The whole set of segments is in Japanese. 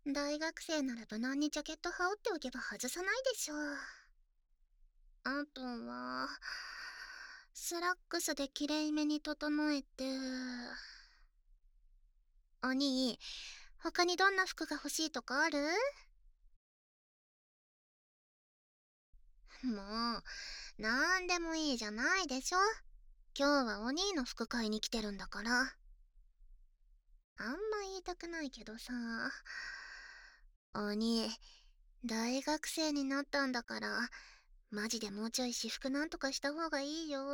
大学生なら無難にジャケット羽織っておけば外さないでしょ。あとは、スラックスできれいめに整えて。お兄、他にどんな服が欲しいとかある？もう、なんでもいいじゃないでしょ。今日はお兄の服買いに来てるんだから。あんま言いたくないけどさ。お兄、大学生になったんだから、マジでもうちょい私服なんとかした方がいいよ。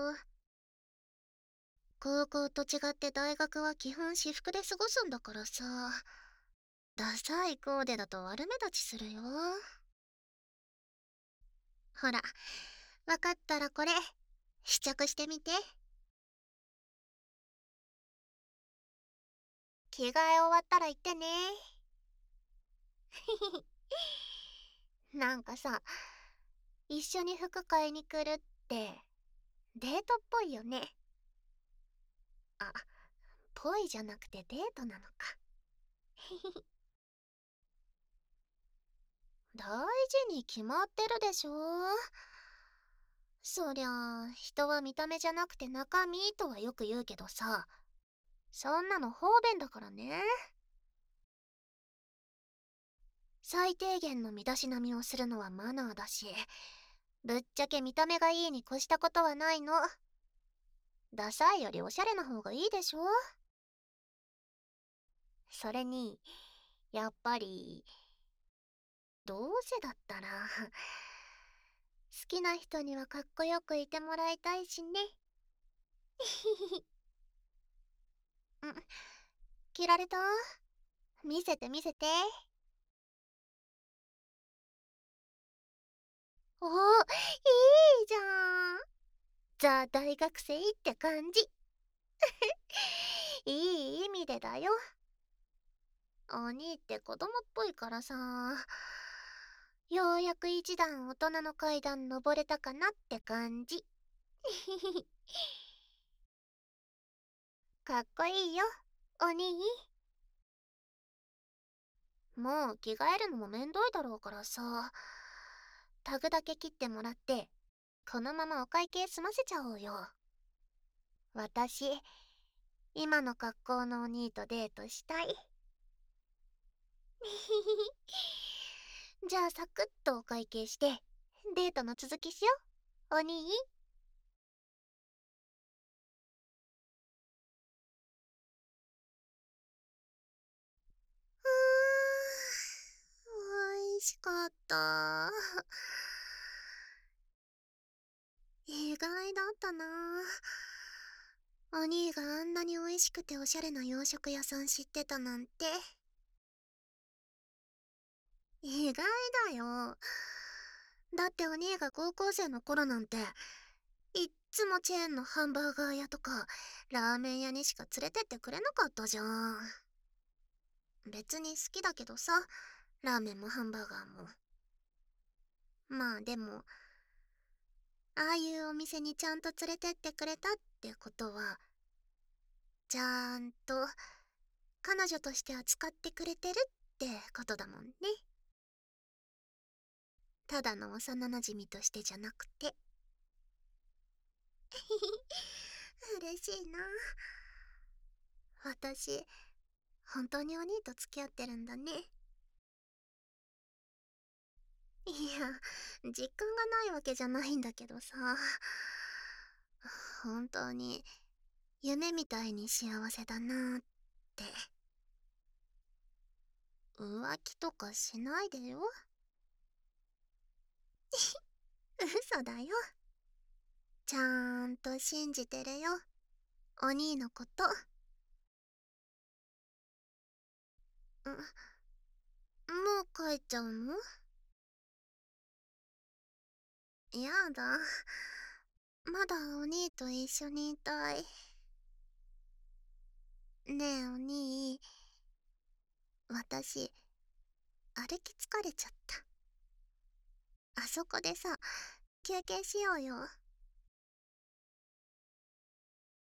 高校と違って大学は基本私服で過ごすんだからさ。ダサいコーデだと悪目立ちするよ。ほら、わかったらこれ、試着してみて。着替え終わったら言ってね。なんかさ、一緒に服買いに来るって、デートっぽいよね。あ、ぽいじゃなくてデートなのか。大事に決まってるでしょ。そりゃあ、人は見た目じゃなくて中身とはよく言うけどさ、そんなの方便だからね。最低限の身だしなみをするのはマナーだし、ぶっちゃけ見た目がいいに越したことはないの。ダサいよりおしゃれな方がいいでしょ。それに、やっぱり、どうせだったら好きな人にはかっこよくいてもらいたいしね。うん、着られた？見せて見せて。おー、いいじゃん。ザ大学生って感じ。いい意味でだよ。お兄って子供っぽいからさ、ようやく一段大人の階段登れたかなって感じ。かっこいいよ、お兄。もう着替えるのもめんどいだろうからさ、タグだけ切ってもらって、このままお会計済ませちゃおうよ。私、今の格好のお兄とデートしたい。じゃあサクッとお会計して、デートの続きしよう、お兄。美味しかった。意外だったな。お兄があんなに美味しくておしゃれな洋食屋さん知ってたなんて。意外だよ。だってお兄が高校生の頃なんて、いっつもチェーンのハンバーガー屋とか、ラーメン屋にしか連れてってくれなかったじゃん。別に好きだけどさ、ラーメンもハンバーガーも。まあでも、ああいうお店にちゃんと連れてってくれたってことは、ちゃんと彼女として扱ってくれてるってことだもんね。ただの幼馴染としてじゃなくて。嬉しいな。私、本当にお兄と付き合ってるんだね。いや、実感がないわけじゃないんだけどさ。本当に夢みたいに幸せだなって。浮気とかしないでよ。嘘だよ。ちゃんと信じてるよ。お兄のこと。もう帰っちゃうの？やだ。まだお兄と一緒にいたい。ねえお兄、私、歩き疲れちゃった。あそこでさ、休憩しようよ。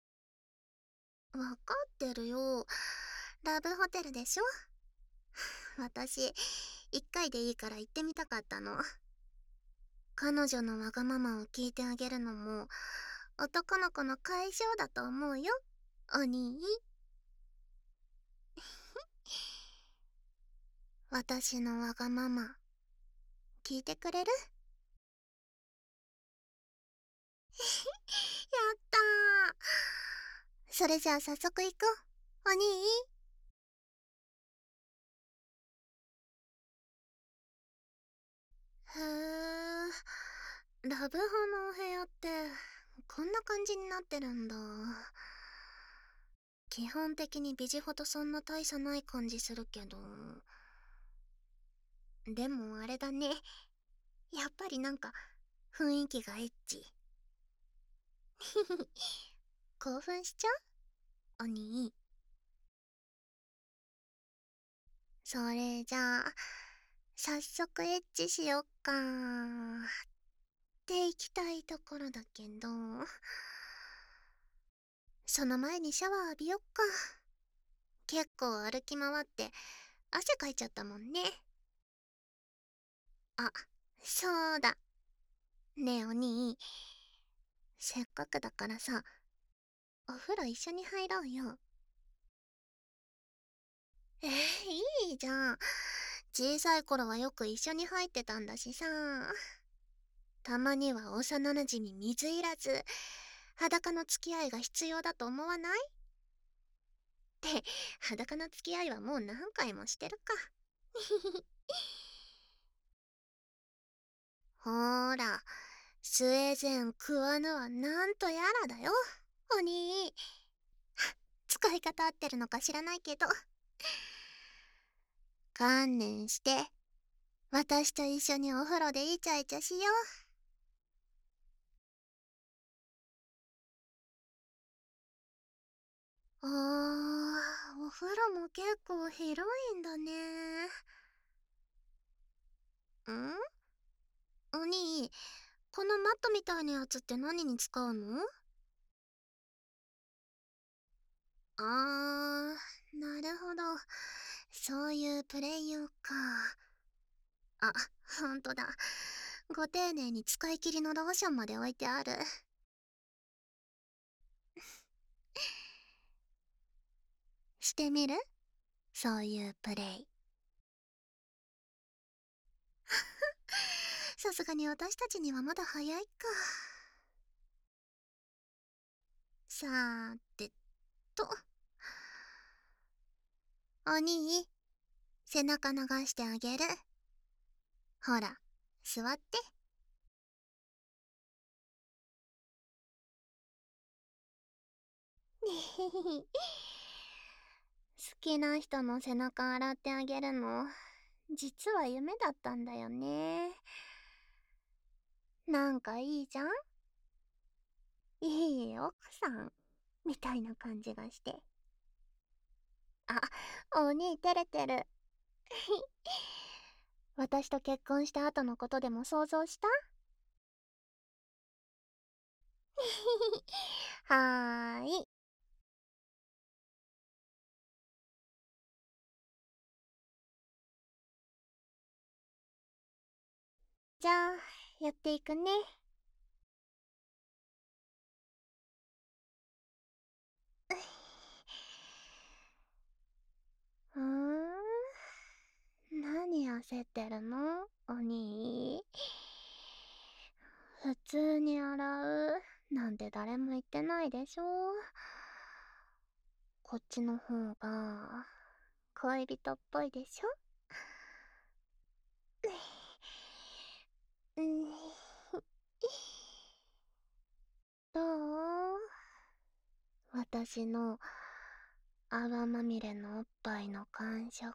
わかってるよ。ラブホテルでしょ？ 私、一回でいいから行ってみたかったの。彼女のわがままを聞いてあげるのも、男の子の解消だと思うよ、お兄。私のわがまま、聞いてくれる？やったー。それじゃあ早速行こう、お兄。へえ、ラブホのお部屋ってこんな感じになってるんだ。基本的にビジホとそんな大差ない感じするけど。でもあれだね。やっぱりなんか雰囲気がエッチ。興奮しちゃう、お兄。それじゃあ、早速エッチしよっかって行きたいところだけど、その前にシャワー浴びよっか。結構歩き回って汗かいちゃったもんね。あ、そうだ。ねえお兄、せっかくだからさ、お風呂一緒に入ろうよ。いいじゃん。小さい頃はよく一緒に入ってたんだしさ。たまには幼なじみ水入らず、裸の付き合いが必要だと思わない？って、裸の付き合いはもう何回もしてるか。ほーら、スウェーデン食わぬはなんとやらだよ、お兄。使い方合ってるのか知らないけど。観念して、私と一緒にお風呂でイチャイチャしよう。お風呂も結構広いんだね。お兄、このマットみたいなやつって何に使うの？あー、なるほど。そういうプレイ用か。あ、ほんとだ。ご丁寧に使い切りのローションまで置いてある。してみる？そういうプレイ。さすがに私たちにはまだ早いか。さーてと。お兄、背中流してあげる。ほら、座って。好きな人の背中洗ってあげるの、実は夢だったんだよね。なんかいいじゃん、いい奥さんみたいな感じがして。あ、お兄照れてる。私と結婚した後のことでも想像した？はーい。じゃあ、やっていくね。うーん、何焦ってるのお兄。普通に洗うなんて誰も言ってないでしょ。こっちの方が恋人っぽいでしょ。うん、どう？私の泡まみれのおっぱいの感触。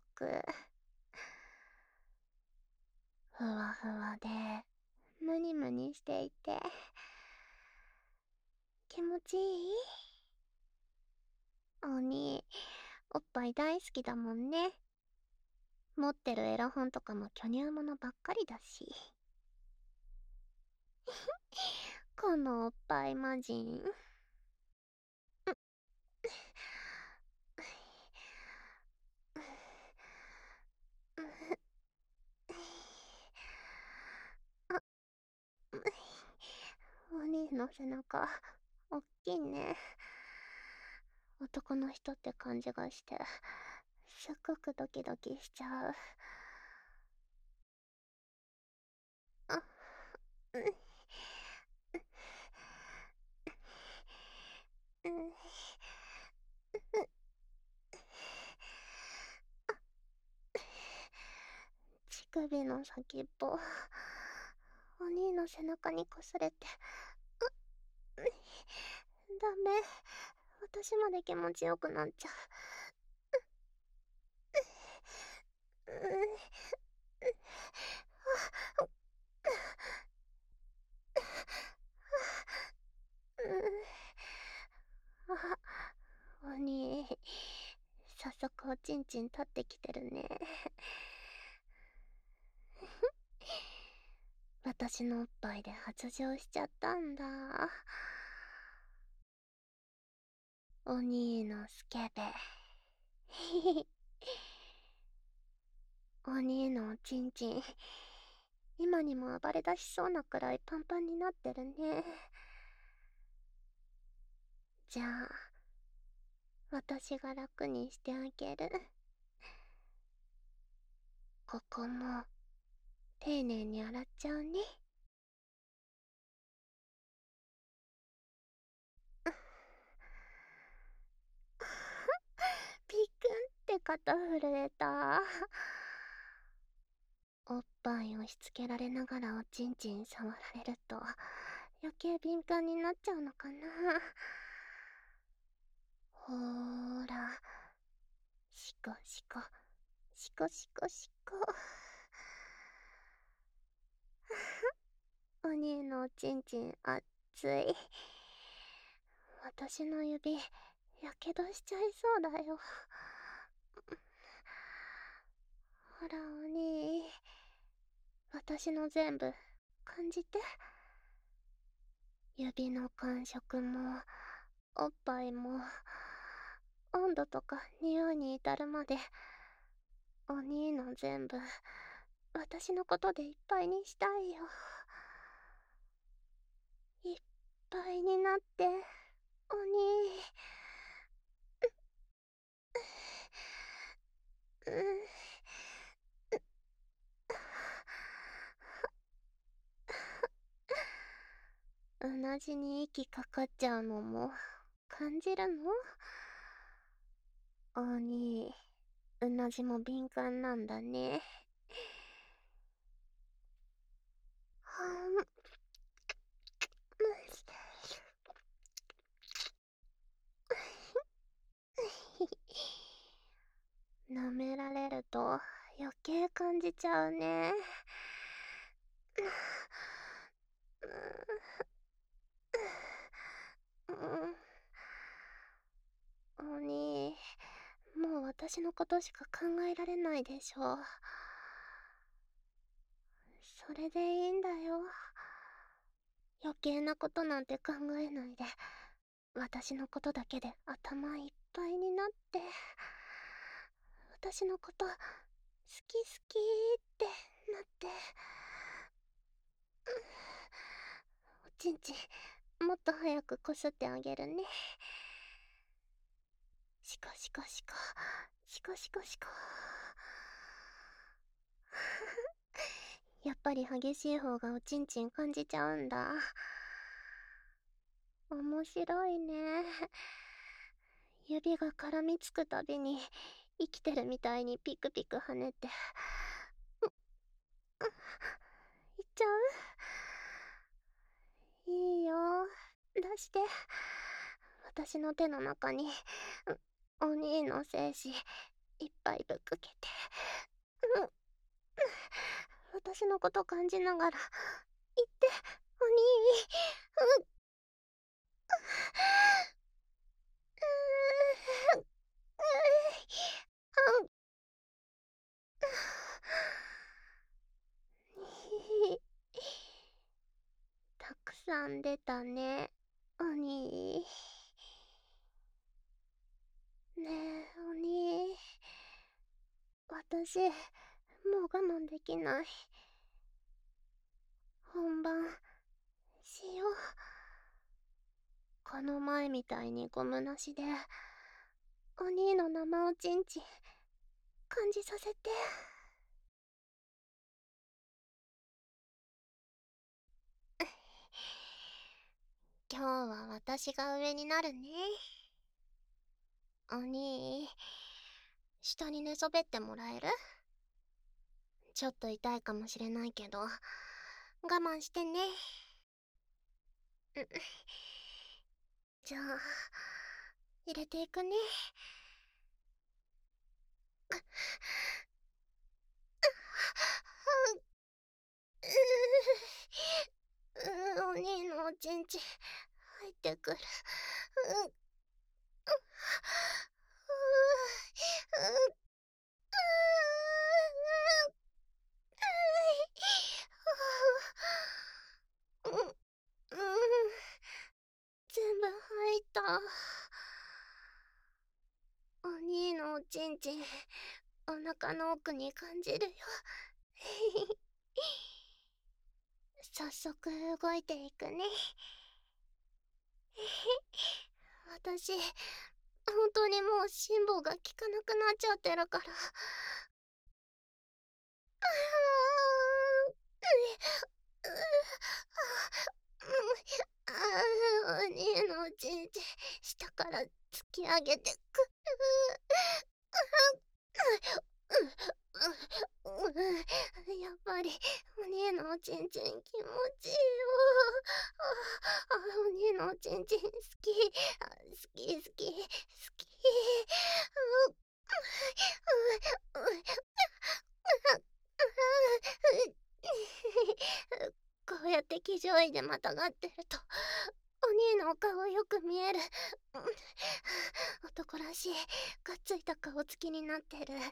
ふわふわでムニムニしていて気持ちいい？おに、おっぱい大好きだもんね。持ってるエロ本とかも巨乳ものばっかりだし。このおっぱい魔人。 兄の背中、おっきいね。男の人って感じがして、すっごくドキドキしちゃう。あ、うん、うん、乳首の先っぽ、お兄の背中にこすれて、ダメ。私まで気持ちよくなっちゃう。あ、お兄、早速おちんちん立ってきてるね。私のおっぱいで発情しちゃったんだ。お兄のスケベ。お兄のおちんちん、今にも暴れ出しそうなくらいパンパンになってるね。じゃあ、私が楽にしてあげる。ここも、丁寧に洗っちゃうね。ピクンって肩震えた。おっぱい押し付けられながらおちんちん触られると余計敏感になっちゃうのかな。ほーら、シコシコ、シコシコシコ。お兄のおちんちん熱い。私の指、やけどしちゃいそうだよ。ほらお兄、私の全部感じて。指の感触もおっぱいも温度とか匂いに至るまでお兄の全部私のことでいっぱいにしたいよ。いっぱいになってお兄。うなじに息かかっちゃうのも感じるの？お兄、うなじも敏感なんだね。はん、舐められると余計感じちゃうね。うん、お兄、もう私のことしか考えられないでしょ。それでいいんだよ。余計なことなんて考えないで、私のことだけで頭いっぱいになって、私のこと好き好きってなって、おちんちんもっと早くこすってあげるね。シコシコシコ、シコシコシコ。やっぱり激しい方がおちんちん感じちゃうんだ。面白いね。指が絡みつくたびに生きてるみたいにピクピク跳ねて、いっちゃう？いいよ、出して。私の手の中にお兄の精子いっぱいぶっかけて、うん、私のこと感じながら言って、お兄。うん、うん、うん、たくさん出たね、お兄。ねえ、お兄。私、もう我慢できない。本番、しよう。 この前みたいにゴムなしで、お兄の生おちんちん、感じさせて。今日は私が上になるね。お兄、下に寝そべってもらえる？ちょっと痛いかもしれないけど、我慢してね。じゃあ、入れていくね。お兄のおちんちん入ってくる。全部入った。お兄のおちんちん、お腹の奥に感じるよ。早速動いていくね。私、本当にもう辛抱が効かなくなっちゃってるから。お兄のおちんちん、下から突き上げてく。やっぱりお兄のおちんちん気持ちいいよ。お兄のおちんちん好き。好き好き好き。こうやって騎乗位でまたがってるとお兄のお顔よく見える。男らしいがっついた顔つきになってる。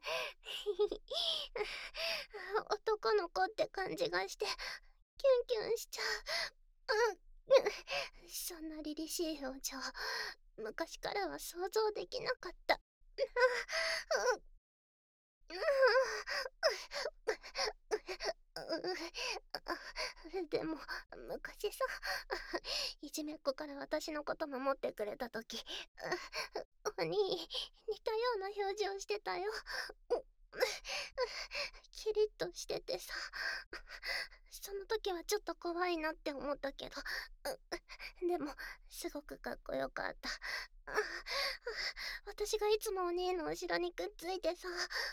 男の子って感じがしてキュンキュンしちゃう。そんな凛々しい表情、昔からは想像できなかった。でも昔さ、いじめっ子から私のこと守ってくれた時、お兄似たような表情してたよ。キリッとしててさ、その時はちょっと怖いなって思ったけど、でもすごくかっこよかった。私がいつもお兄の後ろにくっついてさ、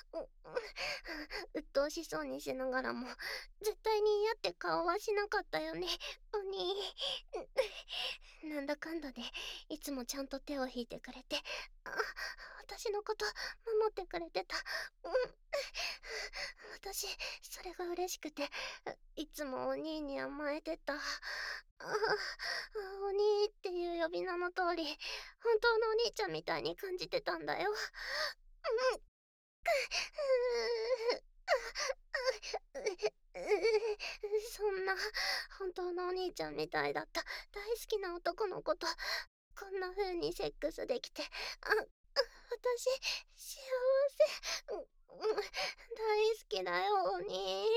鬱陶しそうにしながらも絶対に嫌って顔はしなかったよね、お兄。なんだかんだでいつもちゃんと手を引いてくれて、私のこと守ってくれてた。私それが嬉しくていつもお兄に甘えてた。お兄っていう呼び名の通り本当のお兄ちゃんみたいに感じてたんだよ。そんな本当のお兄ちゃんみたいだった大好きな男の子とこんな風にセックスできて、私幸せ。大好きだよお兄。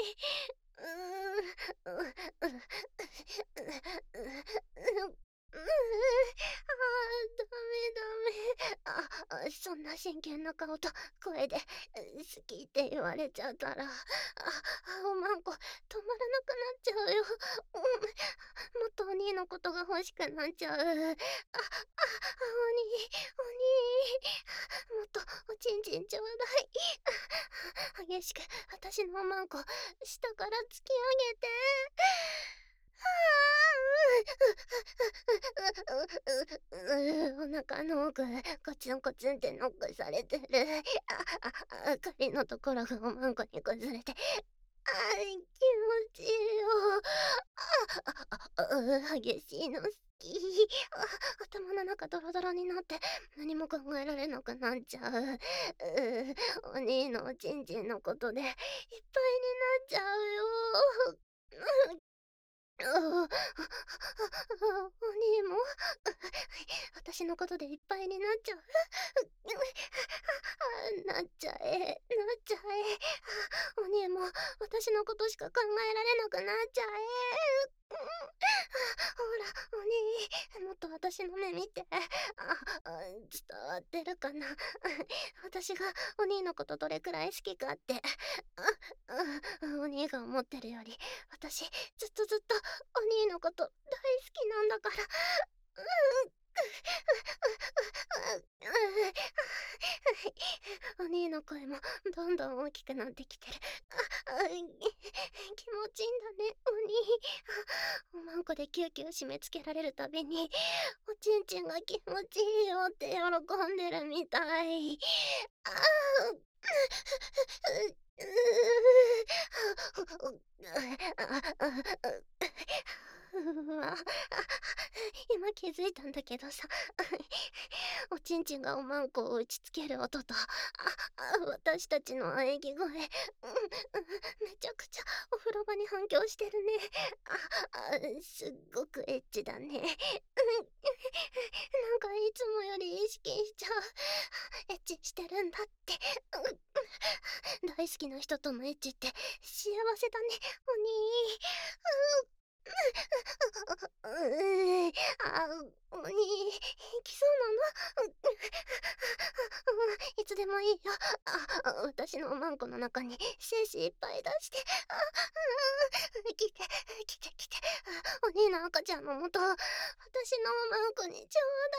ダメ。そんな真剣な顔と声で好きって言われちゃったら、おまんこ止まらなくなっちゃうよ。もっとお兄のことが欲しくなっちゃう。お兄、もっとおちんちんちょうだい。激しく私のおまんこ下から突き上げて。お腹の奥コツンコツンってノックされてる。仮のところがおまんこに崩れて、気持ちいいよ。激しいの好き。頭の中ドロドロになって何も考えられなくなっちゃう。お兄のおちんちんのことでいっぱいになっちゃうよ。お兄も私のことでいっぱいになっちゃう。なっちゃえ。お兄も私のことしか考えられなくなっちゃえ。ほらお兄、もっと私の目見て。伝わってるかな。私がお兄のことどれくらい好きかって。お兄が思ってるより、私、ずっとお兄のこと大好きなんだから。お兄の声もどんどん大きくなってきてる。気持ちいいんだね、お兄。おまんこでキューキュー締め付けられるたびに、おちんちんが気持ちいいよって喜んでるみたい。ああ、うわ、今気づいたんだけどさ、おちんちんがおまんこを打ちつける音と、私たちの喘ぎ声、めちゃくちゃお風呂場に反響してるね。すっごくエッチだね。なんかいつもより意識しちゃう。エッチしてるんだって。大好きな人とのエッチって幸せだね、お兄。お兄、来そうなの？いつでもいいよ。私のおまんこの中に精子いっぱい出して。来て。お兄の赤ちゃんのもと、私のおまんこにちょう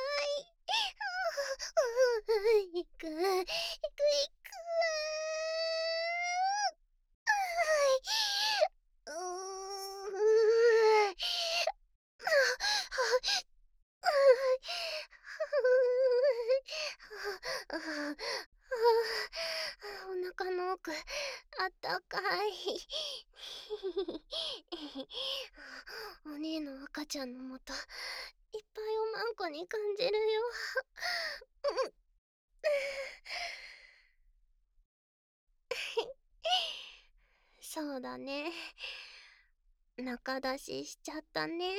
だい。行く。うーお腹の奥、あったかい。お兄の赤ちゃんのもと、いっぱいおまんこに感じるよ。そうだね。中出ししちゃったね。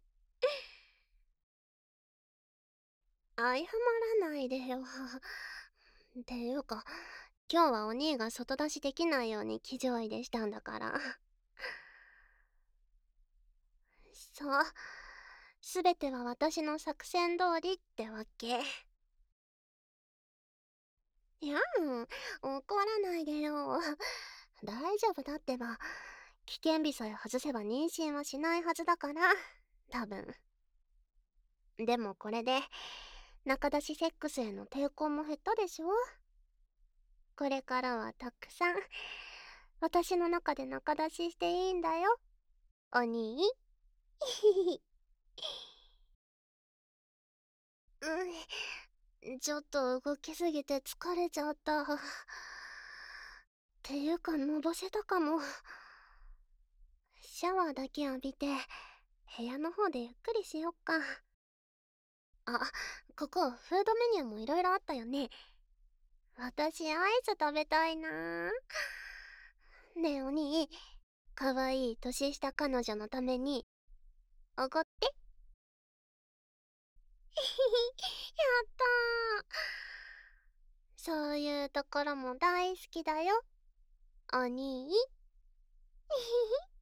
謝らないでよ。っていうか、今日はお兄が外出しできないように騎乗位でしたんだから。そう。すべては私の作戦通りってわけ。いや怒らないでよ。大丈夫だってば。危険日さえ外せば妊娠はしないはずだから。多分。でもこれで、中出しセックスへの抵抗も減ったでしょ？これからはたくさん、私の中で中出ししていいんだよ。お兄。ちょっと動きすぎて疲れちゃった。っていうか、のぼせたかも。シャワーだけ浴びて、部屋の方でゆっくりしよっか。ここ、フードメニューもいろいろあったよね。私、アイス食べたいなぁ。ねえ、お兄、かわいい年下彼女のために、おごって。やったー。そういうところも大好きだよ、お兄。